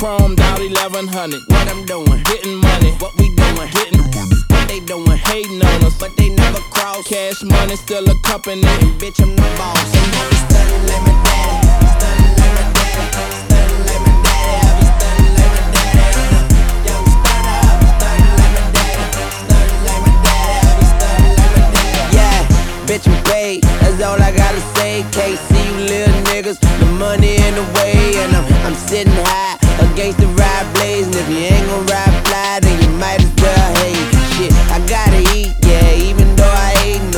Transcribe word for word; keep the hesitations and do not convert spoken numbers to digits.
chromed out eleven hundred. What I'm doing, Getting money, what we doing, getting money. what they doing, Hating on us, but they never cross. cash money still a company. And bitch, I'm the boss. And I be stunning like my daddy, stunning like my daddy, stunning like my daddy. I be stunning like my daddy. I'm the young stunner. I be stunning like my daddy, stunning like my daddy. I be stunning like my daddy. Yeah, bitch, I'm paid. That's all I gotta say. Can't see you little niggas. The money in the way, and I'm I'm sitting high against the ride blaze. And if you ain't gon' ride fly, then you might as well hate. Shit, I gotta eat, yeah, even though I ain't.